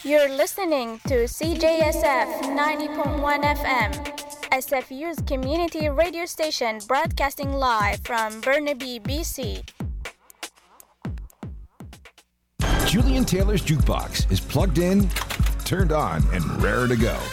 You're listening to CJSF 90.1 FM, SFU's community radio station broadcasting live from Burnaby, BC. Julian Taylor's Jukebox is plugged in, turned on, and raring to go.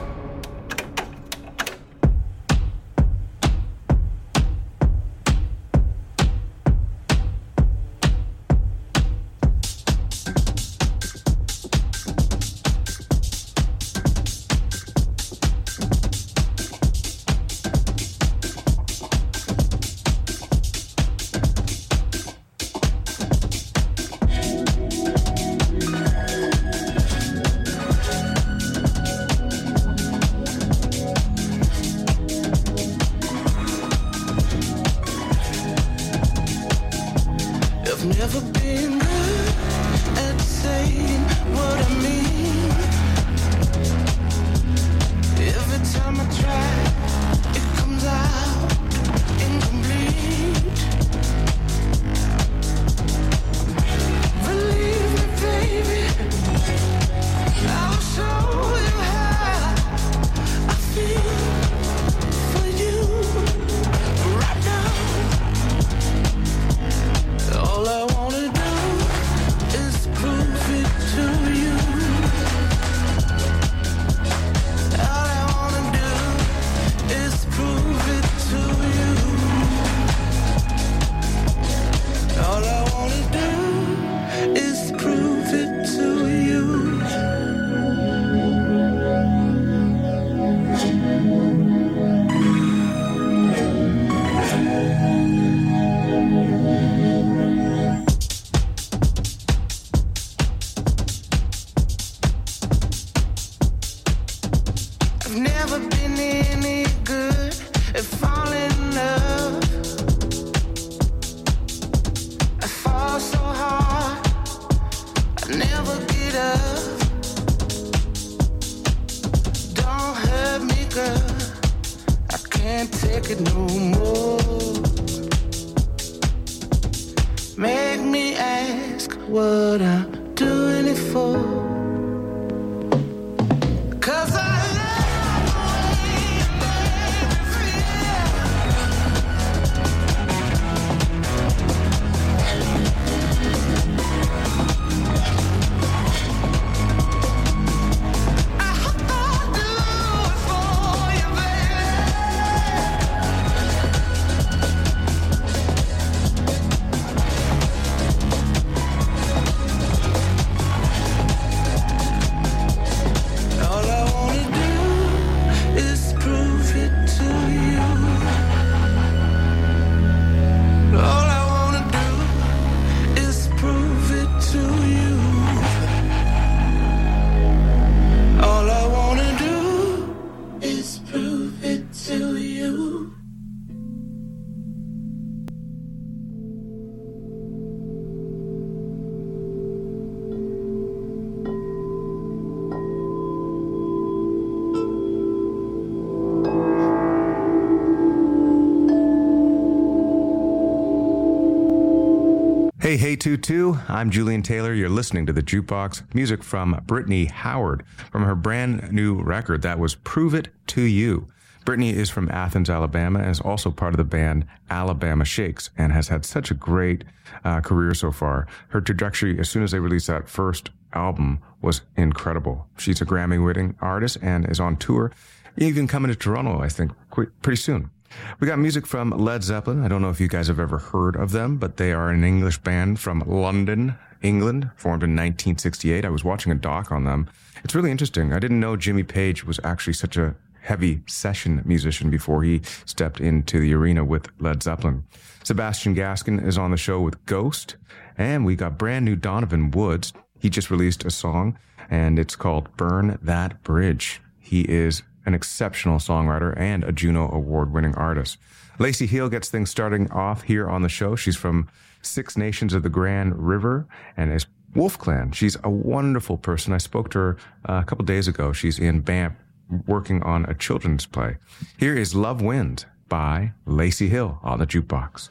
Hey, 22, I'm Julian Taylor. You're listening to The Jukebox. Music from Brittany Howard from her brand new record that was Prove It To You. Brittany is from Athens, Alabama, and is also part of the band Alabama Shakes and has had such a great career so far. Her trajectory, as soon as they released that first album, was incredible. She's a Grammy-winning artist and is on tour, even coming to Toronto, I think, pretty soon. We got music from Led Zeppelin. I don't know if you guys have ever heard of them, but they are an English band from London, England, formed in 1968. I was watching a doc on them. It's really interesting. I didn't know Jimmy Page was actually such a heavy session musician before he stepped into the arena with Led Zeppelin. Sebastian Gaskin is on the show with Ghost, and we got brand new Donovan Woods. He just released a song, and it's called Burn That Bridge. He is an exceptional songwriter and a Juno Award-winning artist. Lacey Hill gets things starting off here on the show. She's from Six Nations of the Grand River and is Wolf Clan. She's a wonderful person. I spoke to her a couple days ago. She's in Banff working on a children's play. Here is Love Wind by Lacey Hill on the Jukebox.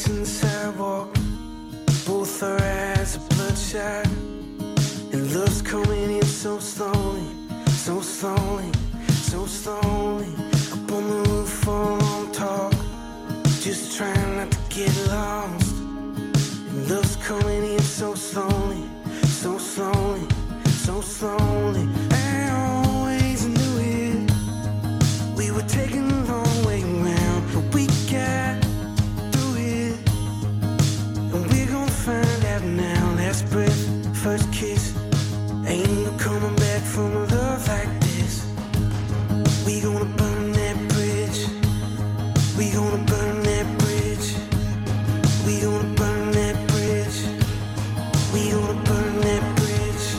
on the sidewalk. Both our eyes are bloodshot. And love's coming in so slowly, so slowly, so slowly. Up on the roof for a long talk, just trying not to get lost. And love's coming in so slowly, so slowly, so slowly. I always knew it. We were taking the long way around, but we got through it. And we're gonna find out now. Last breath, first kiss. Ain't no coming back from a love like this. We gonna burn that bridge. We gonna burn that bridge. We gonna burn that bridge. We gonna burn that bridge.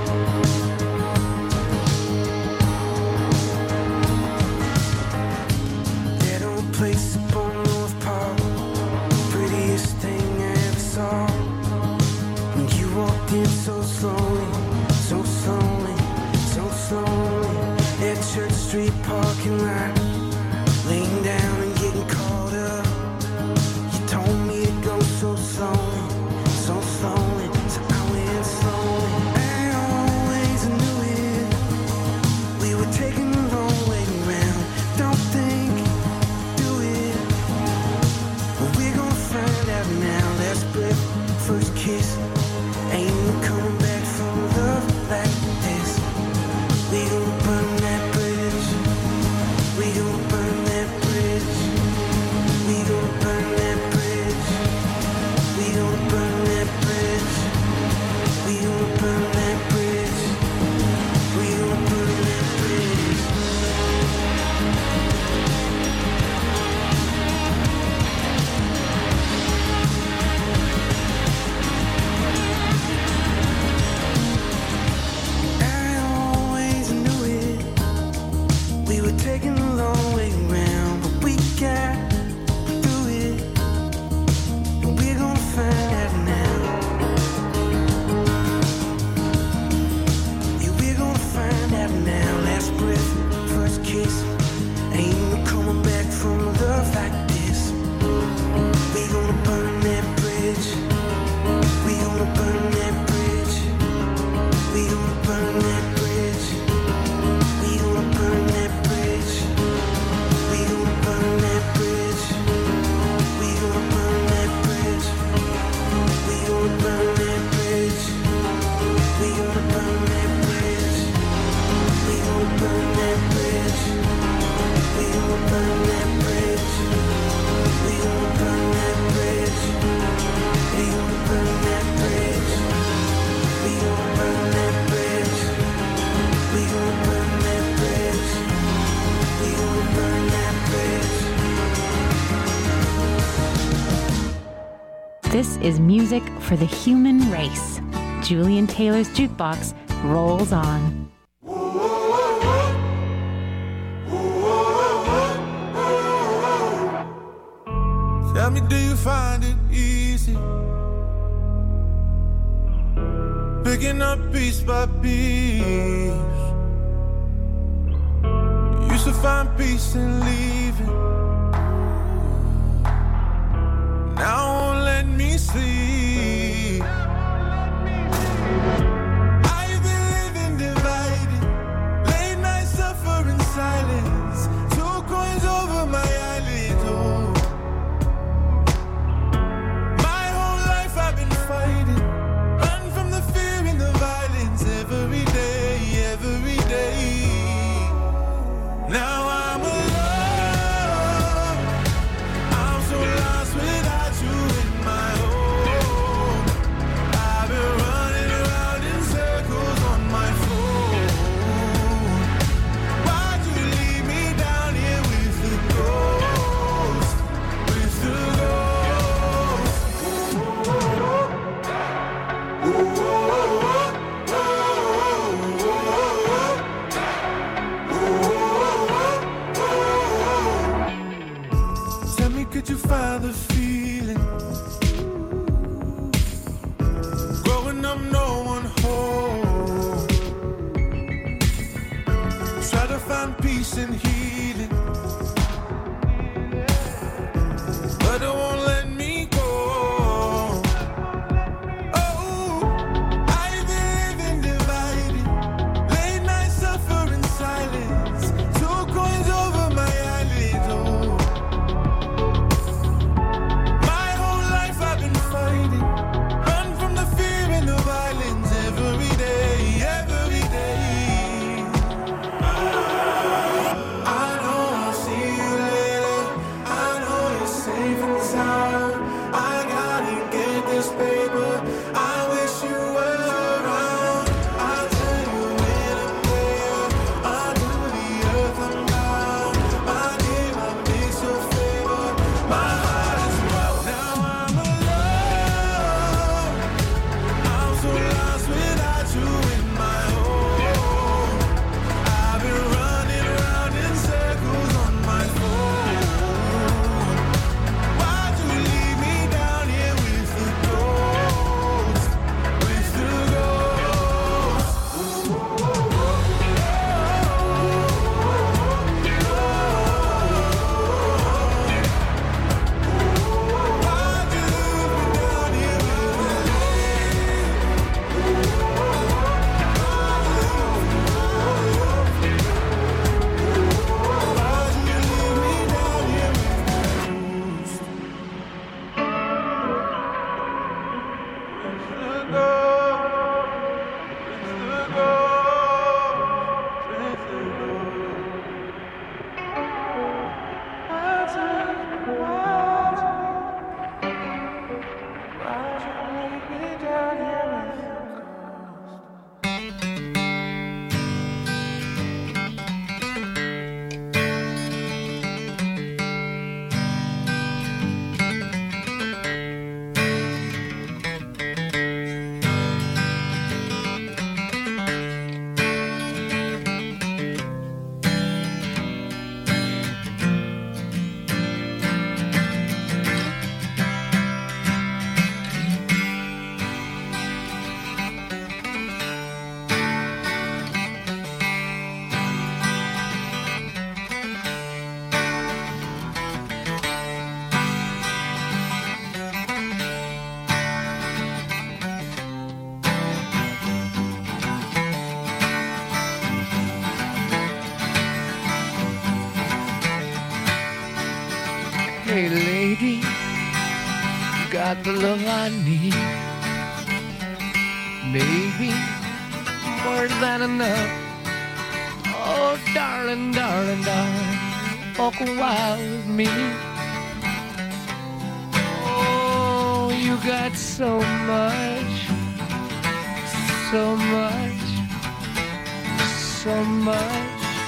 That old place up on North Park, prettiest thing I ever saw. And you walked in so slowly, so slowly, so slowly. That Church Street parking lot, laying down and getting caught up. You told me to go so slowly, so slowly, so I went slowly. I always knew it. We were taking the long way around. Don't think, do it. But we're gonna find out now. Last breath, first kiss. Ain't no coming back from love like this. We gonna burn that bridge. We gonna burn that bridge. We gonna burn that bridge. We gonna burn that bridge. We gonna burn that bridge. We gonna burn that bridge. I always knew it. We were taking the long way around, but we got through it. And we're gonna find out now. Yeah, we're gonna find out now. Last breath, first kiss. Ain't no coming back from love like this. We gonna burn that bridge. We gonna burn that bridge. We gonna burn that bridge. We gonna burn that bridge. We gonna burn that bridge. We gonna burn that bridge. We gonna burn that bridge. We gonna burn that bridge. We gonna burn that bridge. We gonna burn that bridge. We gonna burn that bridge. We gonna burn that bridge. We gonna burn that bridge. We gonna burn that bridge. We gonna burn that bridge. This is music for the human race. Julian Taylor's Jukebox rolls on. Tell me, do you find it easy picking up piece by piece? Used to find peace in leaving, now won't let me sleep. I've been living divided, late night suffering silence, 2 coins over my eyelids. Oh. My whole life I've been fighting, run from the fear and the violence every day, every day. Now I'm alone, I'm so lost without you in my home. I've been running around in circles on my phone. Why'd you leave me down here with the ghost, with the ghost? Tell me, could you find the feeling? Growing up, no one home. Try to find peace and healing, but it won't let me go. Hey lady, you got the love I need. Baby, more than enough. Oh, darling, darling, darling, walk a while with me. Oh, you got so much, so much, so much.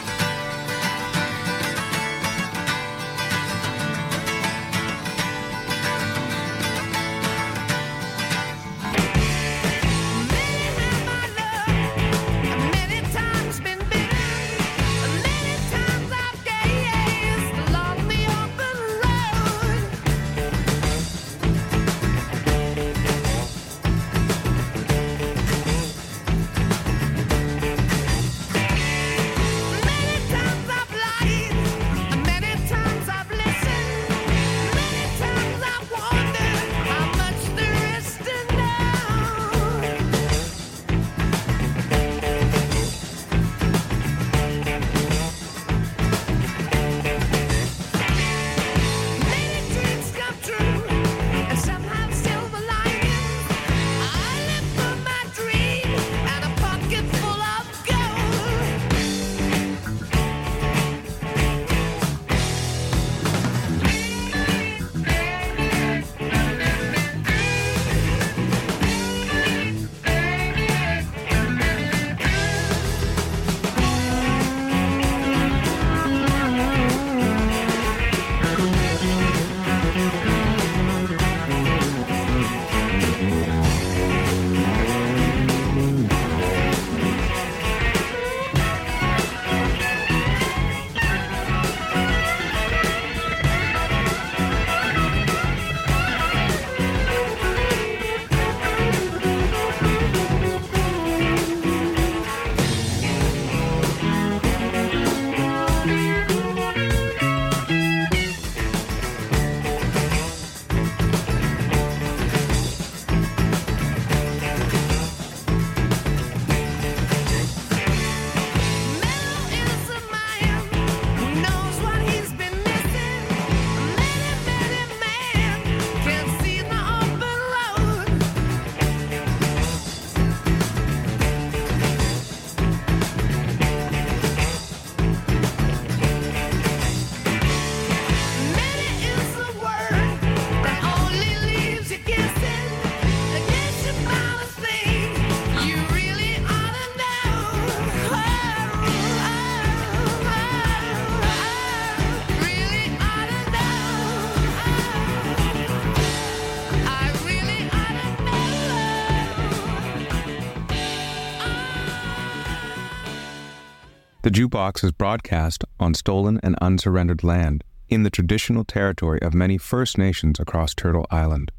The Jukebox is broadcast on stolen and unsurrendered land in the traditional territory of many First Nations across Turtle Island.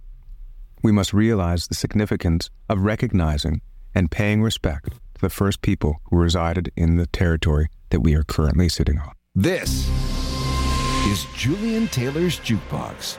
We must realize the significance of recognizing and paying respect to the first people who resided in the territory that we are currently sitting on. This is Julian Taylor's Jukebox.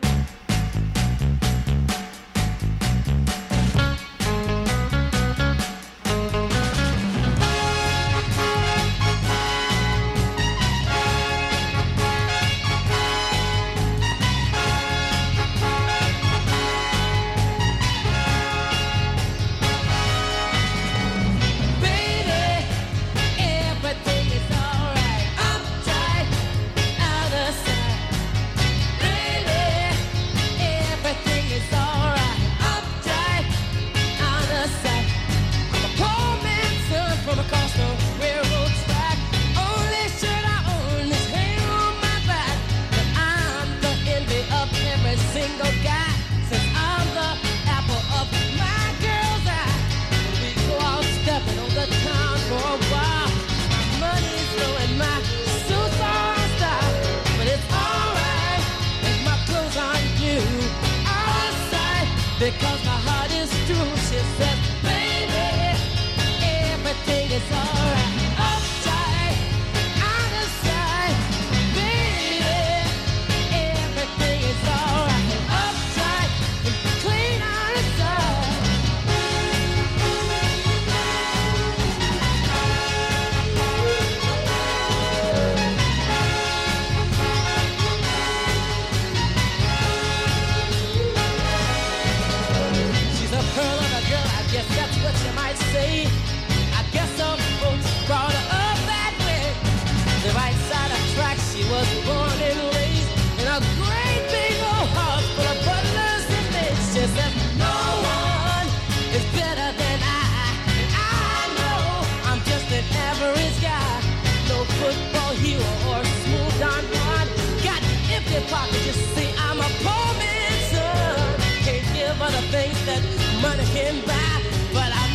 Because my heart is true, she said, baby, everything is alright. Upside, out of sight, baby, everything is alright. Upside, clean out of getting by, but I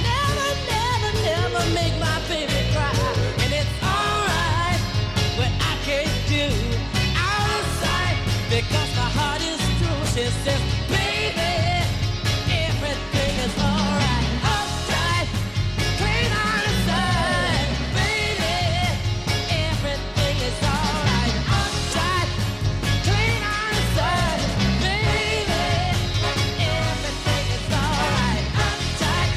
never make my baby cry. And it's alright when I can't do out of sight, because my heart is true. She says, baby, everything is alright. Uptight, clean on the side, baby, everything is alright. Uptight, clean on the side, baby, everything is alright. Uptight,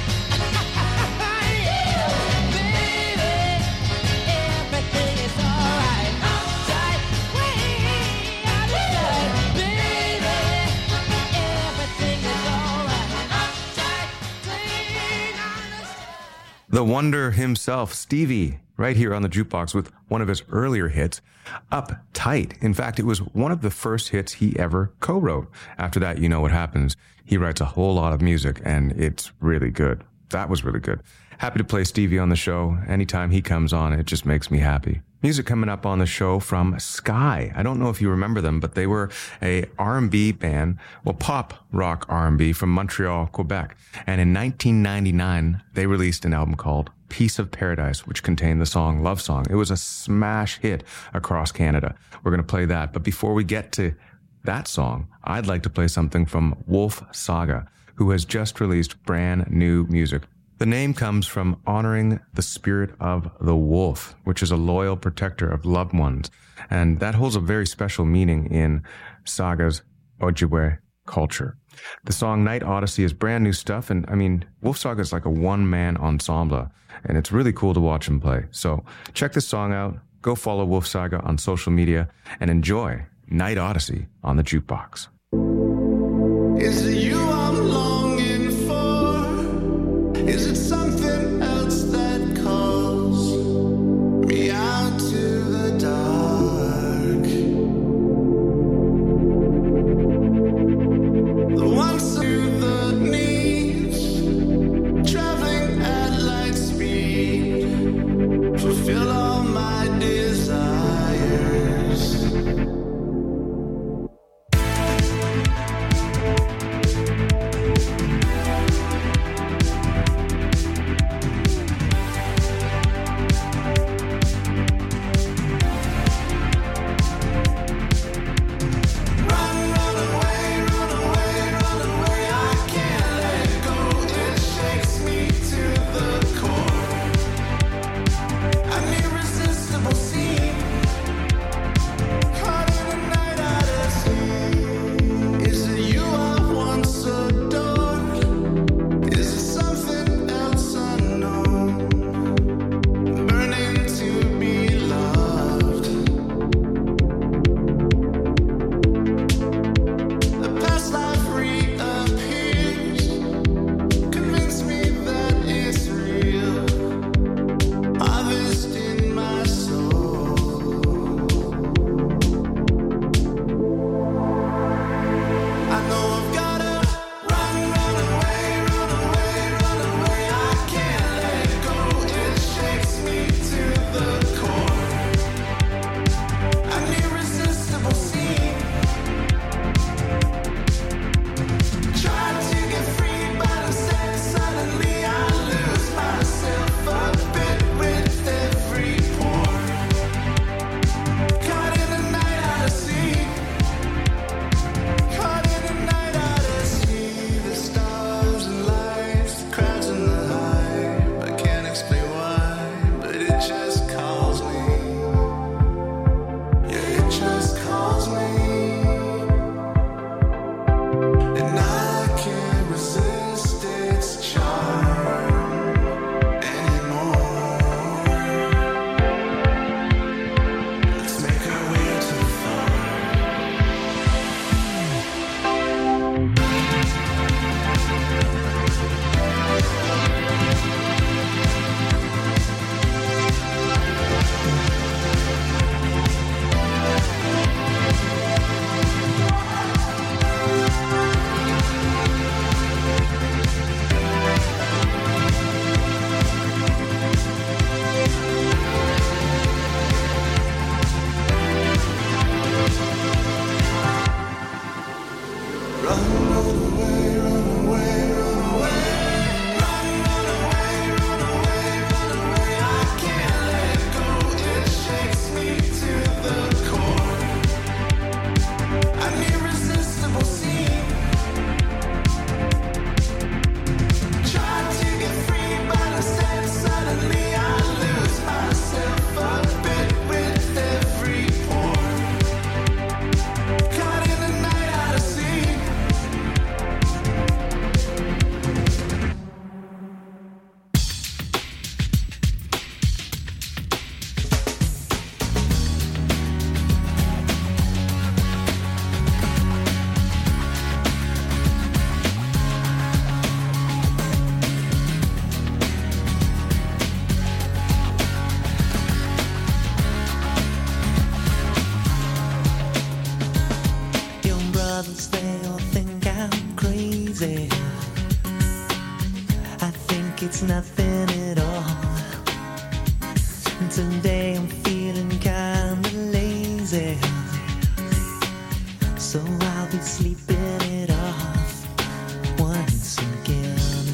yeah, baby, everything is alright. Uptight, way on the side, baby, everything is alright. Uptight, clean on the side. The Wonder himself, Stevie, right here on the Jukebox with one of his earlier hits, Uptight. In fact, it was one of the first hits he ever co-wrote. After that, you know what happens. He writes a whole lot of music, and it's really good. That was really good. Happy to play Stevie on the show. Anytime he comes on, it just makes me happy. Music coming up on the show from Sky. I don't know if you remember them, but they were a R&B band, well, pop rock R&B from Montreal, Quebec. And in 1999, they released an album called Piece of Paradise, which contained the song Love Song. It was a smash hit across Canada. We're going to play that. But before we get to that song, I'd like to play something from Wolf Saga, who has just released brand new music. The name comes from honoring the spirit of the wolf, which is a loyal protector of loved ones. And that holds a very special meaning in Saga's Ojibwe culture. The song Night Odyssey is brand new stuff. And I mean, Wolf Saga is like a one-man ensemble, and it's really cool to watch him play. So check this song out. Go follow Wolf Saga on social media and enjoy Night Odyssey on the Jukebox. Is it you I'm longing for? Is it something else that calls me out to the dark? The ones to the knees, traveling at light speed, fulfill all my desires. nothing at all. And today I'm feeling kinda lazy, so I'll be sleeping it off once again.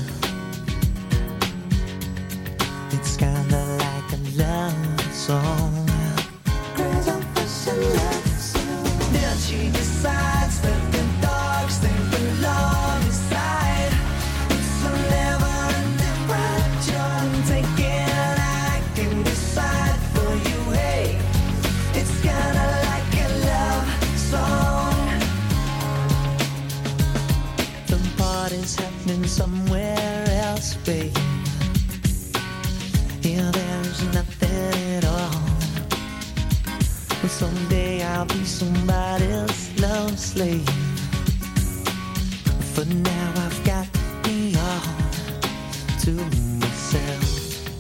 It's kinda like a love song. Crazy for love song. Then she decides that the dogs they belong inside. It's a never-ending ride you're taking. I can decide for you, hey. It's kinda like a love song. The party's happening somewhere else, babe. Here there's nothing at all. But someday I'll be somebody's love slave. For now I've got me all to myself.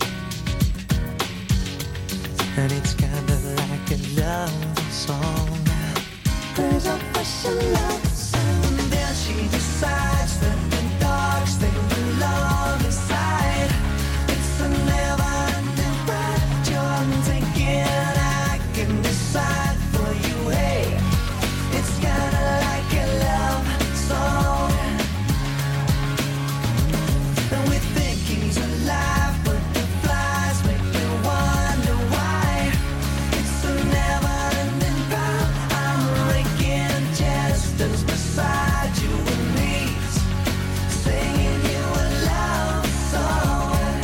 And it's kinda like a love song. There's a question love song. Then she decides that the dogs they belong inside. It's a never-ending ride you're taking. I can decide for you, hey. It's kinda like a love song. And we think he's alive, but the flies make me wonder why. It's a never-ending ride. I'm raking jesters beside you and me, singing you a love song.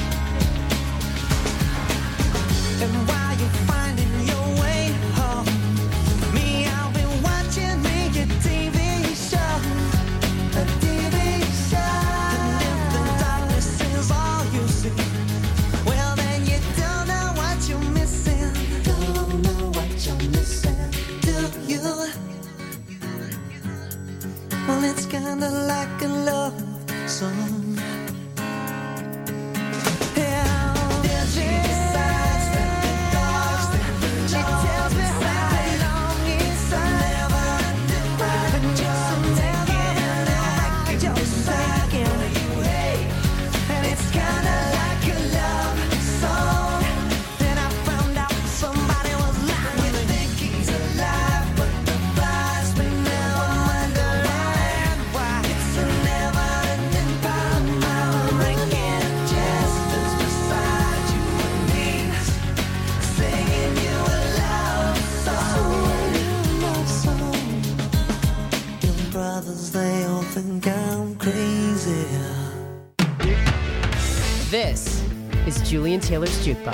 And while you're finding your way home, me, I'll be watching me a TV show, a TV show. And if the darkness is all you see, well then you don't know what you're missing. Don't know what you're missing, do you? Well, it's kinda like a love song. They all think I'm crazy. This is Julian Taylor's Jukebox.